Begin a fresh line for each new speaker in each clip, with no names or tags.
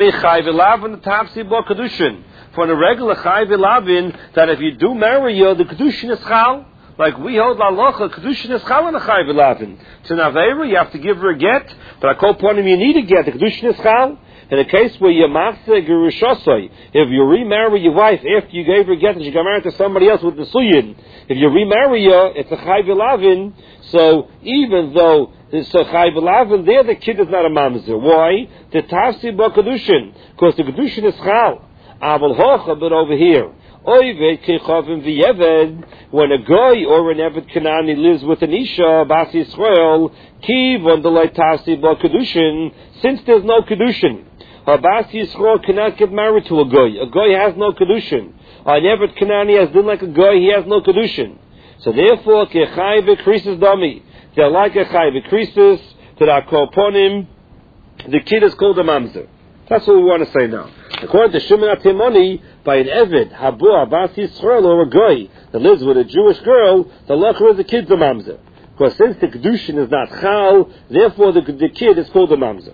Chai v'lavin the tapsi bo kedushin. For a regular chai v'lavin, that if you do marry her, the kedushin is chal. Like we hold halacha, kedushin is chal in a chai v'lavin. To Naveira, you have to give her a get, but I call upon him, you need a get. The kedushin is chal. In a case where you machse gerushosoi, if you remarry your wife after you gave her a get and she got married to somebody else with the suyin, if you remarry her, it's a chai v'lavin. So even though it's a chai v'lavin, there the kid is not a mamzer. Why? The tafsi bo kedushin, because the kedushin is chal. Aval hocha, but over here, oived kechavim v'yeved, when a goy or an eved Kanani lives with an isha, bas Yisrael, kiv on the light tafsi bo kedushin, since there's no kedushin. A bas Yisrael cannot get married to a goy. A goy has no kedushin. An eved Kanani has been like a goy, he has no kedushin. So therefore, kechai v'krisis dami. They're like a chai v'krisis, that are korponim, the kid is called a mamzer. That's what we want to say now. According to Shimon HaTimoni, by an eved, habu abas Yisrael, or a goy that lives with a Jewish girl, the lacher is the kid's a mamzer. Because since the kedushin is not chal, therefore the kid is called a mamzer.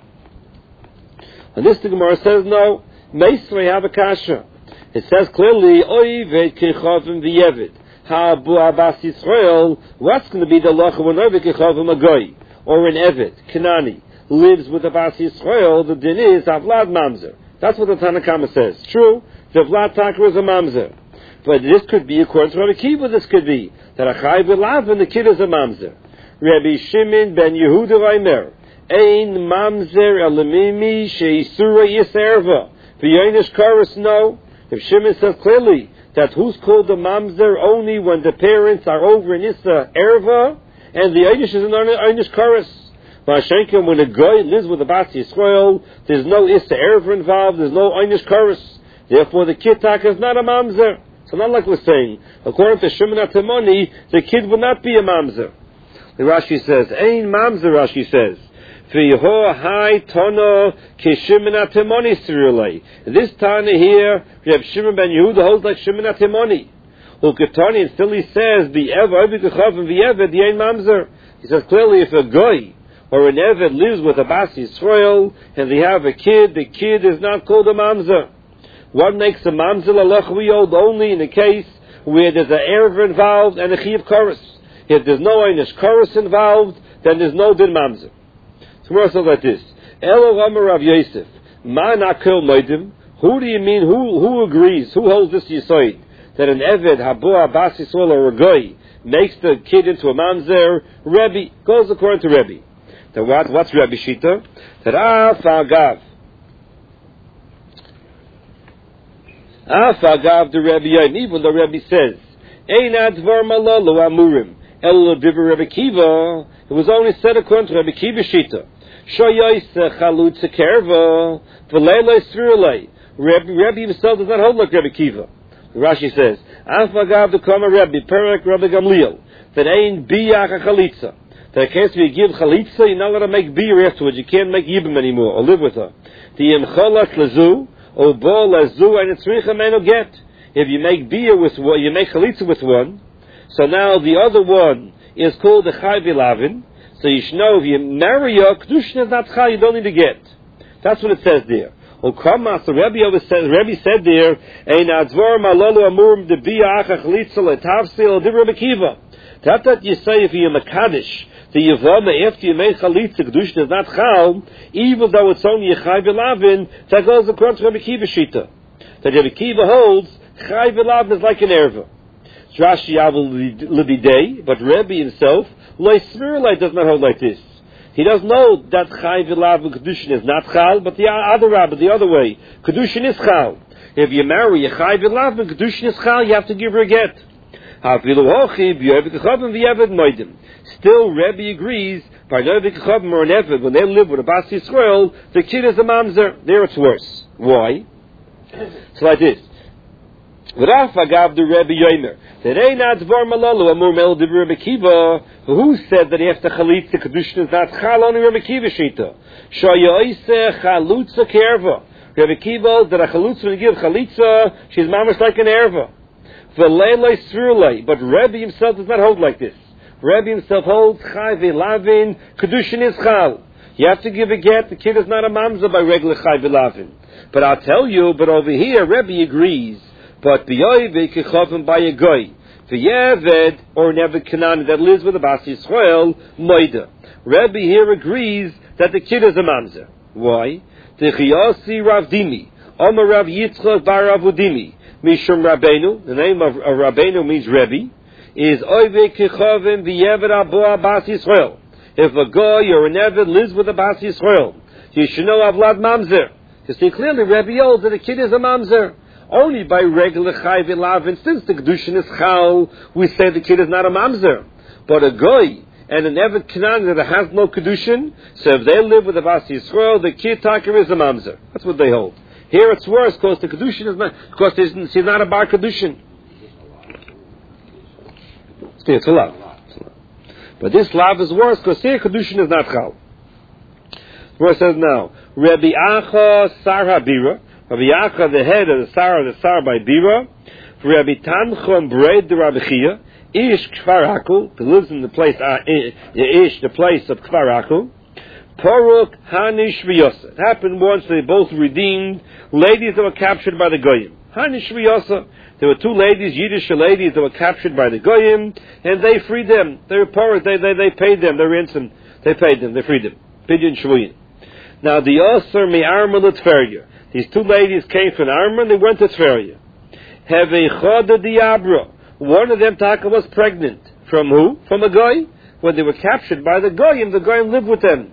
And this the Gemara says no. Meisrei have a kasha. It says clearly, oived kechavim v'yeved. Habu abas Yisrael. What's going to be the lacha when oived kechavim a goy or an eved Kanani lives with Abbas Yisrael? The din is avlad mamzer. That's what the Tanakama says. True, the vlad takra is a mamzer, but this could be according to Rabbi Kiva. This could be that a chai v'lav and the kid is a mamzer. Rabbi Shimon ben Yehuda Reimer. Ein mamzer elamimi sheisura yiserva. V'yoinish chorus, no. If Shimon says clearly that who's called the mamzer only when the parents are over in Issa erva, and the yoinish is an yoinish chorus. Mashenkim, when a guy lives with a bas Yisrael, there's no Issa erva involved, there's no yoinish chorus. Therefore, the kid taka is not a mamzer. So not like we're saying, according to Shimon HaTimoni, the kid would not be a mamzer. The Rashi says, Ein mamzer, Rashi says. This Tana here, we have Shimon ben Yehuda holds like Shimon HaTimoni. Uketani, and still he says, the Ein mamzer. He says clearly, if a goy or an eved lives with a bas Yisrael and they have a kid, the kid is not called a mamzer. What makes a mamzer lalach we hold only in the case where there's an erva involved and a chiyav chorus. If there's no einish chorus involved, then there's no din mamzer. So we're also like this. Elo Amar Rav Yosef, Ma Nakel Moedim. Who do you mean? Who agrees? Who holds this yisoid that an eved habu abas Yisrael or a goy makes the kid into a mamzer? Rebbe goes according to Rebbe. That what's Rebbe Shita? That Afagav the Rebbe, even though Rebbe says Ein advar malalu amurim el divrei Rebbe Kiva, it was only said according to Rebbe Kiva Shita. Shoyos chalutza kerva v'leilei svirulei. Rebbe himself does not hold like Rebbe Kiva. Rashi says, Afagav the Kama Rebbe Perek Rebbe Gamliel, that ain't biyach a chalitza. That in case we give chalitza, you're not allowed to make beer afterwards. You can't make yibam anymore or live with her. The imcholat lezu or bo lezu and it's richa meno get. If you make beer with one, you make chalitza with one. So now the other one is called the chai v'lavin. So you should know if you marry her, kedushin is not chai, you don't need to get. That's what it says there. So Rebbe said there, Ein adzvar malalu amurim de biyach chalitza letavsil divrei Rebbe Kiva. That you say if you're makadish, the yavama after you make chalitza, kedushin is not chal, even though it's only a chai v'lavin, that goes according to Rebbe Kiva Shita. That Rebbe Kiva holds, chai v'lavin is like an erva. Rashi Yavel Libidei, but Rebbe himself, Loi Smirlai does not hold like this. He doesn't know that Chai V'Lav Kedushin is not Chal, but the other Rabbi, the other way, Kedushin is Chal. If you marry a Chai V'Lav Kedushin is Chal, you have to give her a get. Still, Rebbe agrees, by Novi Kechavim or an Eved, when they live with a Bas Yisrael, the kid is a mamzer. There it's worse. Why? It's like this. V'raf the Rebbe Yomer. That ain't advar malalu amur mel divrei Rebbe Kiva. Who said that after chalitza kedushin is not chal? Only Rebbe Kiva Shita. Shoyoise chalutza kerva. Rebbe Kiva that a chalutza when you give chalitza, she's mamash like an erva. V'leilei svirlei. But Rebbe himself does not hold like this. Rebbe himself holds chai v'lavin kedushin is chal. You have to give a get. The kid is not a mamzer by regular chai v'lavin. But I'll tell you, but over here, Rebbe agrees. But b'yoyve kechovim by a goy. V'yeved, or Nebuchadnezzar that lives with a Bas Yisrael, moida. Rebbe here agrees that the kid is a mamzer. Why? Techiyasi Rav Dimi. Omer Rav Yitzchak bar Rav Udimi. Mishum Rabbeinu. The name of Rabbeinu means Rebbe. Is oive kechovim v'yeved aboa Bas Yisrael. If a goy or an eved lives with a Bas Yisrael, you should know avlad mamzer. You see clearly, Rebbe holds that the kid is a mamzer. Only by regular chai v'lavin, since the kedushin is chal, we say the kid is not a mamzer. But a goy and an eved Canaan that has no kedushin, so if they live with a Bas Yisrael, the kid taker is a mamzer. That's what they hold. Here it's worse because the kedushin is not, because she's not a bar kedushin. It's a lav. But this lav is worse because here kedushin is not chal. The verse says now, Rabbi Acha Sar HaBira, Rabbi Acha, the head of the Sar by Bira, Rabbi Tanchum Breid the Rabbi Chia, Ish Kfar Akul, who lives in the place, Ish, the place of Kfar Akul, Poruk Hanish V'Yosa. It happened once they both redeemed ladies that were captured by the Goyim. Hanish V'Yosa. There were two ladies, Yiddish ladies, that were captured by the Goyim, and they freed them. They were Poruk, they paid them, their ransom. They paid them, they freed them. Pidyon Shvuyin. Now the Yosser Me'arma L'Tferya. These two ladies came from Arma and they went to Tveria. Hevechoda Diabra. One of them, Taka, was pregnant. From who? From a guy. When they were captured by the Goyim lived with them.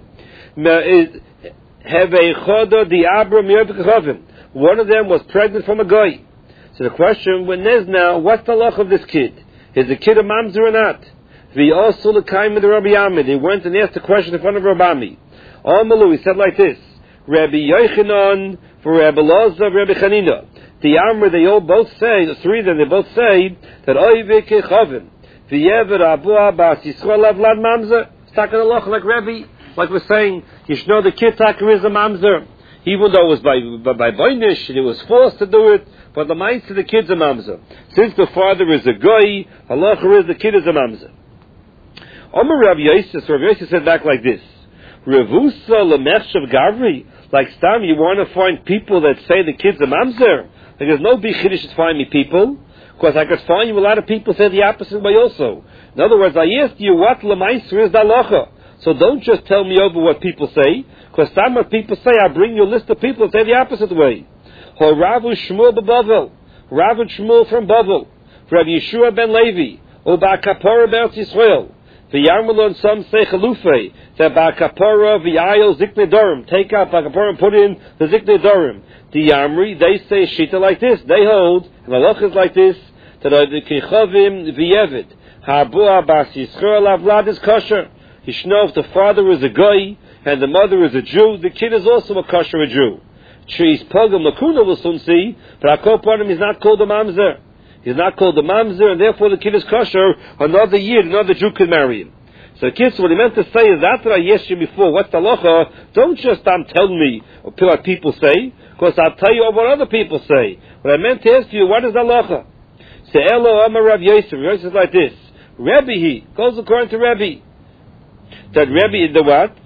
Hevechoda Diabra Mi'ervekachovim. One of them was pregnant from a guy. So the question is now, what's the luck of this kid? Is the kid a mamzer or not? V'yosu l'kaim with Rabbi Ami. They went and asked the question in front of Rabbi Ami. Amalu, he said like this. Rabbi Yochanan for Rabbi Loza, Rabbi Chanina. The Amr, they all both say, the three of them, they both say that Oive Kechovim, V'yever Abua Bas Yisrael Avlad Mamzer. It's talking a lot like Rabbi, like we're saying, you should know the kid taker is a mamzer. Even though it was by Boinish, and it was forced to do it, but the mind to the kid's a mamzer. Since the father is a goy, halacha is the kid is a mamzer. Omer Rabbi Yosef, Rabbi Yosef said back like this. Revusa lemechshav gavri. Like Stam, you want to find people that say the kid's a mamzer. Like there's no big chiddush to find me people, because I could find you a lot of people say the opposite way also. In other words, I asked you what lemaiser is the halacha. So don't just tell me over what people say, because Stam what people say, I bring you a list of people that say the opposite way. Ho Ravu Shmuel beBavel, Rav and Shmuel from Bavel, Rav Yeshua ben Levi, Uba Kapora Be'Eretz Yisrael. The Yarmalon, some say Chalufei, that Bakapora, V'ayel, Zikne Dorim, take out Bakapora and put in the Zikne Dorim. The Yamri, they say Shita like this, they hold, and the Loch is like this, that the Kechovim V'yevid, Ha'abua Bas Yisrael Avlad is kosher. You should know if the father is a Goy, and the mother is a Jew, the kid is also a kosher a Jew. She's Pogam Lakuna will soon see, but Akoponim is not called a Mamzer. He's not called the mamzer, and therefore the kid is kosher. Another year, another Jew can marry him. So, kids, what he meant to say is that I asked you before, what's the halacha? Don't just tell me what people say, because I'll tell you what other people say. What I meant to ask you, what is the halacha? Say, Elo Amar Rav Yosef. Rav Yosef is like this. Rebbe he goes according to Rebbe. That Rebbe, the what?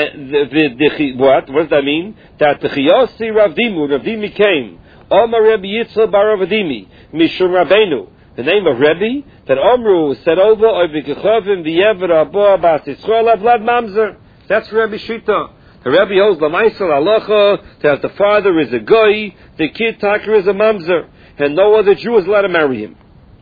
What? What does that mean? That the Chiyosi Rav Dimi came. Omar Rebbe Yitzchak bar Rav Dimi. Mishum Rabbeinu, the name of Rebbe, that Omru said over, Oivikechovim v'yever aboa bas Yisrael avlad mamzer. That's Rebbe Shita. The Rebbe holds l'maisel halacha that the father is a goy, the kid taker is a mamzer, and no other Jew is allowed to marry him.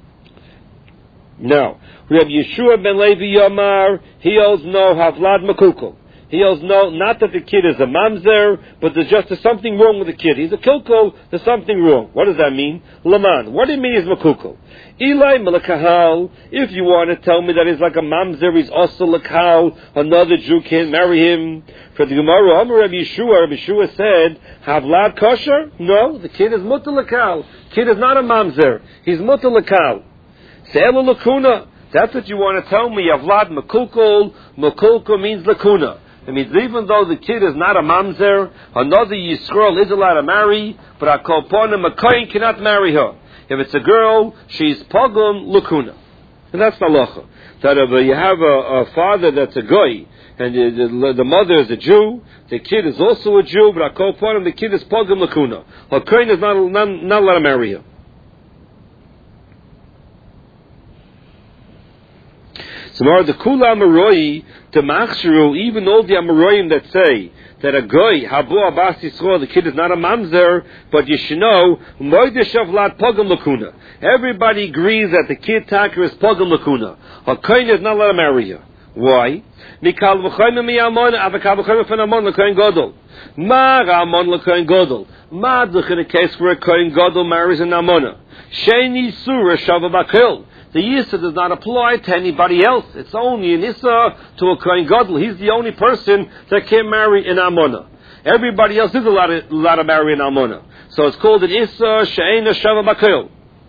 Now, Rebbe Yeshua ben Levi Yomar, he holds no havlad makukol. He holds no, not that the kid is a mamzer, but there's something wrong with the kid. He's a kilkol, there's something wrong. What does that mean? Laman. What do you mean he's makukol? Eli melakahal, if you want to tell me that he's like a mamzer, he's also lakal, another Jew can't marry him. For the Gemara, Rabbi Yeshua said, havlad kosher? No, the kid is mutter lakal. Kid is not a mamzer. He's mutter lakal. Se'elu lakuna. That's what you want to tell me. Havlad makukol. Makukol means lakuna. It means even though the kid is not a mamzer, another Yisrael is allowed to marry, but a kolponim, a kohen cannot marry her. If it's a girl, she's pogum lukuna. And that's the halacha. That if you have a father that's a goy, and the mother is a Jew, the kid is also a Jew, but Akol Ponim, the kid is Pogam Lakuna. Hakoin is not allowed to marry her. So now the Kula Amaroi, the Machsharu, even all the Amaroim that say that a Goy, Habu Abbas Yisrael, the kid is not a Mamzer, but you should know, Moideshav Lat Pogam Lakuna. Everybody agrees that the kid Taka is Pogam Lakuna. Hakoin is not allowed to marry her. Why? Mikal v'choyim miyamon, avakal v'choyim from Amon l'kohen gadol. Ma Amon l'kohen gadol. Ma d'ch in a case where a kohen gadol marries an Amona. Sheini surah shava bakil. The Yisa does not apply to anybody else. It's only an Issa to a kohen gadol. He's the only person that can marry an Amona. Everybody else is allowed to marry an Amona. So it's called an Issa she'ena shava bakil.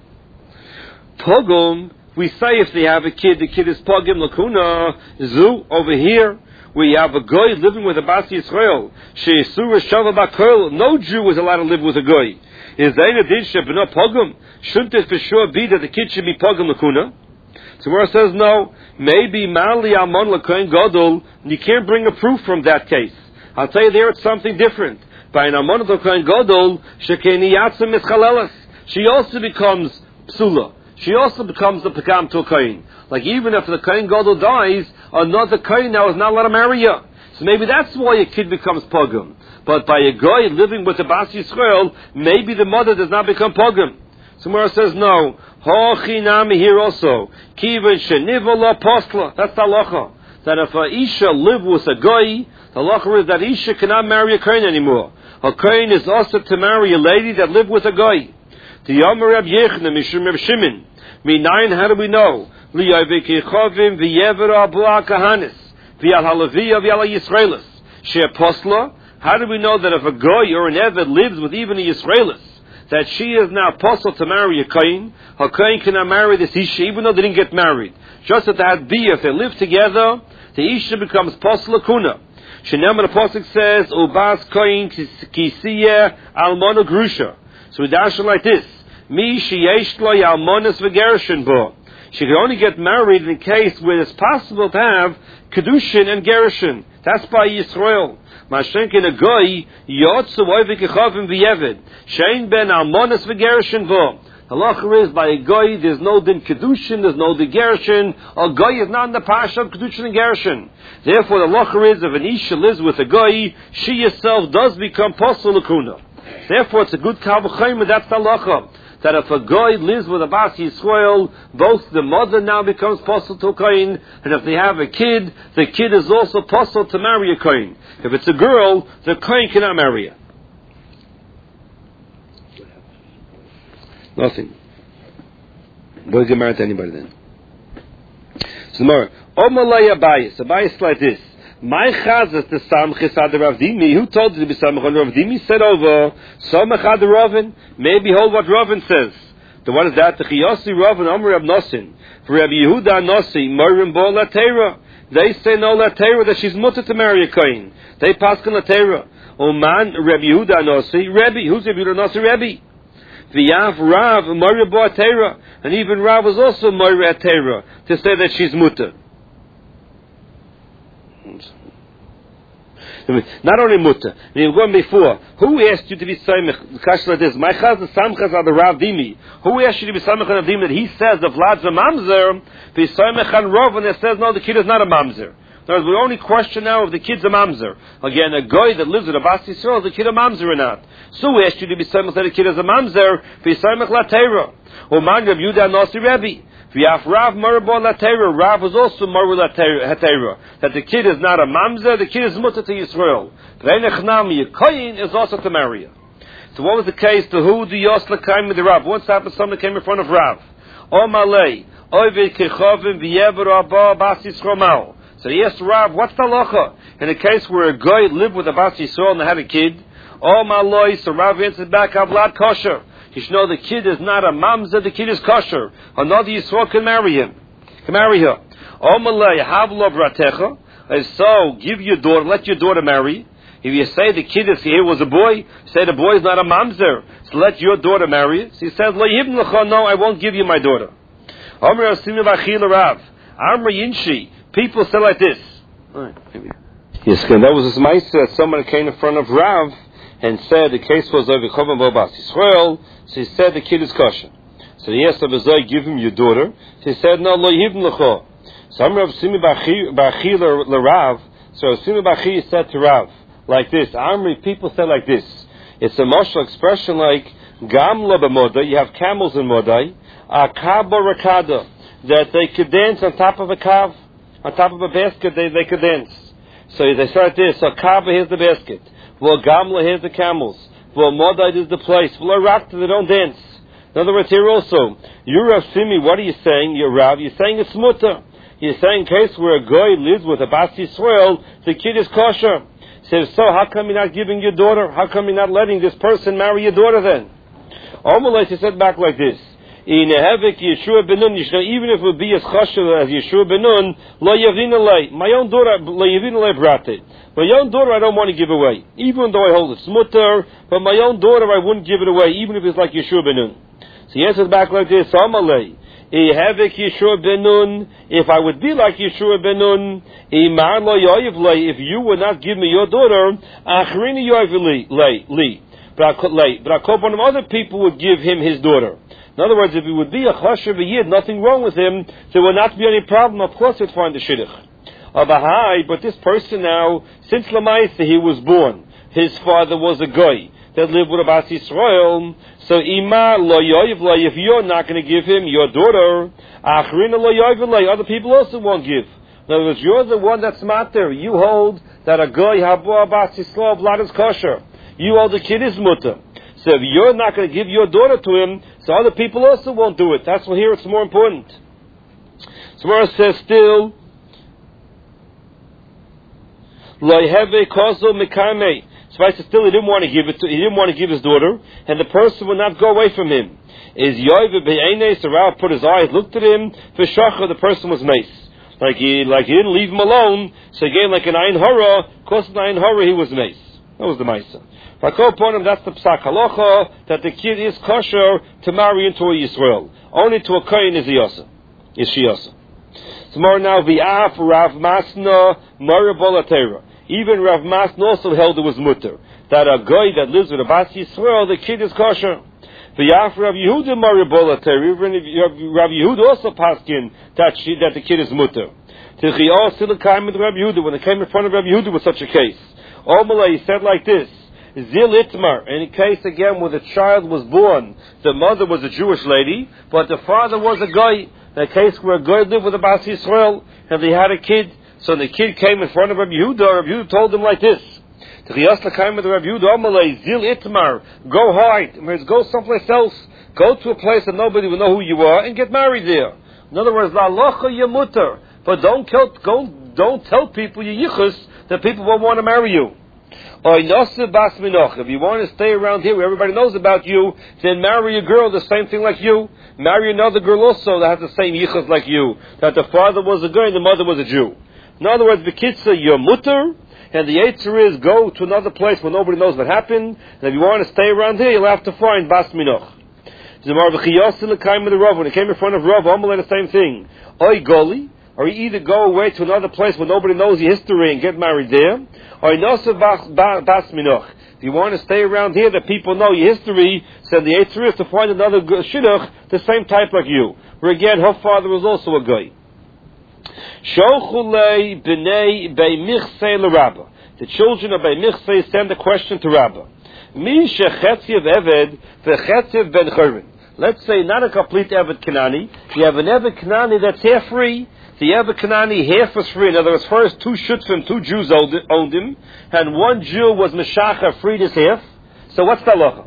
Pogum. We say if they have a kid, the kid is Pogim Lakuna. Zu, over here, we have a Goy living with a Bas Yisrael. She'esura Shava Bakol. No Jew is allowed to live with a Goy. Is there a din shebna Pogum? Shouldn't it for sure be that the kid should be Pogim Lakuna? So where it says no, maybe Mali Amon Lakohen Gadol, you can't bring a proof from that case. I'll tell you there it's something different. By an Amon Lakohen Gadol, Shekeni Yatzim Mischalelas. She also becomes Psula. She also becomes the Pekam to a Kohen. Like even if the Kohen Gadol dies, another Kohen now is not allowed to marry her. So maybe that's why a kid becomes Pogum. But by a guy living with the Bas Yisrael, maybe the mother does not become Pogum. Somewhere it says no. Hochinami here also. Kivan shenivala postla. That's the halacha. That if a Isha live with a guy, the halacha is that Isha cannot marry a Kohen anymore. A Kohen is also to marry a lady that live with a guy. The Yomer Reb Yechna Mishum Reb Shimon. Minayin, how do we know? Liyavikichovim v'yevera b'la kahanis v'yal halaviyah v'yal Yisraelis she'er posla. How do we know that if a goy or an eved lives with even a Yisraelis, that she is now apostle to marry a kohen? Her kohen cannot marry this isha, even though they didn't get married. Just that had be if they live together, the isha becomes posla kuna. Shenem the pasuk says ubas kohen kisiyeh almona grusha. So we dash it like this. Mi sheyesh lo yalmonas v'gerushin bo. She can only get married in case where it's possible to have kedushin and gerushin. That's by Yisrael. Mashenkin a goy yotzu oivikichavim v'yeved. Shein ben almonas v'gerushin bo. Halacha is by a goy there's no din kedushin, there's no din gerushin. A goy is not in the pasha of kedushin and gerushin. Therefore the halacha is if an isha lives with a goy, she herself does become posel lakuna. Therefore, it's a good kalvachayim. That's the halacha. That if a goy lives with a Bas Yisrael, both the mother now becomes posel to a kohen, and if they have a kid, the kid is also posel to marry a kohen. If it's a girl, the kohen cannot marry her. Nothing. Boy get married to anybody then. So more. Omalay Abayis. Abayis like this. My chazas the samchis ad Rav Dimi. Who told you to be samach on Rav Dimi? Said over samach ad Ravin. Maybe hold what Ravin says. The one is that the Chiyasi Ravin Amr Rab Nosin for Rabbi Yehuda Nosi Morim Bo Latera. They say no Latera that she's mutter to marry a kohen. They paskin Latera. Oman Rabbi Yehuda Nosi Rebbe. Who's Rabbi Yehuda Nosi Rebbe? V'yav Rav Morim Bo Atera. And even Rav was also Morim Atera to say that she's mutter. Not only mutter. We were going before. Who asked you to be samech? Kash like this. My chaz the samchas are the Rav Dimi. Who asked you to be samech on Rav Dimi that he says the vlad's a mamzer? Be samech on Rav and it says no, the kid is not a mamzer. In other words, we only question now if the kid's a mamzer. Again, a guy that lives with a Bas Yisrael, is the kid a mamzer or not? So we asked you to be samech that the kid is a mamzer. Be samech latera. Uman Rav Yudah Nasi Rebbe. V'yaf Rav Marabo Latera. Rav was also Marabo Latera. That the kid is not a mamzer, the kid is mutter to Yisrael. V'enechnami, a kohen is also to marry her. So what was the case to who the Yosla came with the Rav? Once happened, someone came in front of Rav. O Malay, Ovid Kechovim V'yever Abba Bas Yisrael Mao. So he asked Rav, what's the halacha? In a case where a guy lived with a Bas Yisrael and they had a kid, O Malay, so Rav answered back, Avlad kosher. You should know the kid is not a mamzer, the kid is kosher. Another Yisrael can marry him. Can marry her. Omalei havlo bratecha. So give your daughter, let your daughter marry. If you say the kid is here was a boy, say the boy is not a mamzer. So let your daughter marry. So he says, no, I won't give you my daughter. Amr Yinshi. People say like this. Right. Yes, and that was his ma'aseh that someone came in front of Rav and said the case was over Chovan Bobas Yisrael. So he said the kid is kosher. So he asked Rabbi Zoi, give him your daughter. So he said, no, lo yivn lecho. So Rav Simi Bachi Rav. So Rav Simi Bachi said to Rav like this. Amri, people say like this. It's a martial expression like Gam lo b'modai. You have camels in modai. Akabo rakada, that they could dance on top of a kav, on top of a basket. They could dance. So they start this. So Kaaba, here's the basket. Well, Gamla, here's the camels. Well, Modai is the place. Well, Rakta, they don't dance. In other words, here also, you Rav Simi, what are you saying? You're Rav. You're saying it's mutter. You're saying in case where a guy lives with a Bas Yisrael, the kid is kosher. Says, so how come you're not giving your daughter? How come you're not letting this person marry your daughter then? Omelais, he said back like this. Even if it would be as chashuv as Yeshua ben Nun, lo yavin alei. My own daughter, lo yavin alei brate. My own daughter, I don't want to give away, even though I hold it smutter. But my own daughter, I wouldn't give it away, even if it's like Yeshua ben Nun. So he answers back like this: Amalei. If I would be like Yeshua ben Nun, if you would not give me your daughter, but one of other people would give him his daughter. In other words, if he would be a chashuv yid, nothing wrong with him, there would not be any problem. Of course, he'd find the shidduch. But this person now, since Lamaisa he was born, his father was a goy that lived with a Bas Yisrael. So ima lo yoyiv lo, if you're not going to give him your daughter, achrina lo yoyiv lo, other people also won't give. In other words, you're the one that's matter. You hold that a goy habo Bas Yisrael blood is kosher. You hold the kid is mutter. So if you're not going to give your daughter to him, so other people also won't do it. That's what here it's more important. So where it says still, loyheve kozo mikame. So I said still he didn't want to give it to, he didn't want to give his daughter, and the person would not go away from him. Is yoyve be'ene, so Rav put his eyes, looked at him, v'shacha, the person was mace. Like he didn't leave him alone, so again like an ayin hara, because an ayin hara he was mace. That was the maisa. That's the psak halacha, that the kid is kosher to marry into a Yisrael. Only to a kohen is she yasa. So more now, v'af Rav Masna Maribolatera. Even Rav Masna also held it was mutter, that a guy that lives with a Bas Yisrael, the kid is kosher. V'af Rav Yehuda Maribolatera. Even Rav Yehuda also paskin that the kid is mutter. When they came in front of Rav Yehuda with such a case, Omalei said like this. Zil Itmar, in a case again where the child was born, the mother was a Jewish lady, but the father was a guy. In a case where a guy lived with a Bas Yisrael, and they had a kid, so the kid came in front of Rabbi Yehuda. Rabbi Yehuda told him like this: Zil Itmar, go hide, go someplace else, go to a place that nobody will know who you are, and get married there. In other words, la locha yemuter, but don't tell people you yichus that people won't want to marry you. If you want to stay around here where everybody knows about you, then marry a girl the same thing like you. Marry another girl also that has the same yichus like you, that the father was a girl and the mother was a Jew. In other words, the kitza, you're mutter, and the answer is go to another place where nobody knows what happened, and if you want to stay around here, you'll have to find bas minoch. When it came in front of Rav, Amalei the same thing. Oy goli, or you either go away to another place where nobody knows your history and get married there, or bas minoch. If you want to stay around here that people know your history, so the answer is to find another shidduch, the same type like you. Where again, her father was also a guy. The children of Bei Michsei send a question to Rabbah. Let's say not a complete Eved Kanani. You have an Eved Kanani that's half free. The Eved Kanani half was free. In other words, first 2 shutfim, 2 Jews owned him, and 1 Jew was Meshacha, freed his half. So what's the halacha?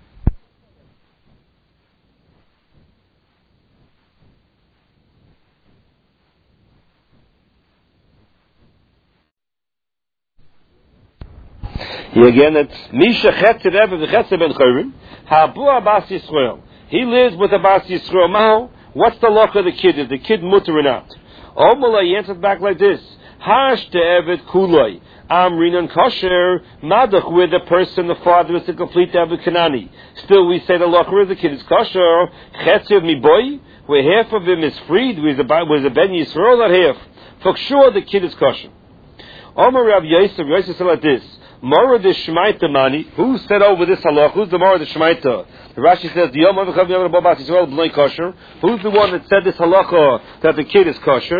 Again, it's Misha Chetzer Eved v'Chetzer ben Chorim. Habu Bas Yisrael. He lives with a Bas Yisrael. Now, what's the halacha of the kid? Is the kid mutter or not? Omalei answered back like this: Hash te Evet Kuloi Amrin and Kosher Madach, where the person, the father, is the complete Evet Kanani. Still, we say the halacha is the kid is kosher. Chetzer mi boy, where half of him is freed, with a Ben Yisrael, that half. For sure, the kid is kosher. Omer Rav Yosef said like this. Mara de Shemaita Mani. Who said over this halach? Who's the Mara de Shemaita? Rashi says the Yom Avichav Yom Rabbat Yisrael B'nai Kosher. Who's the one that said this halacha that the kid is kosher?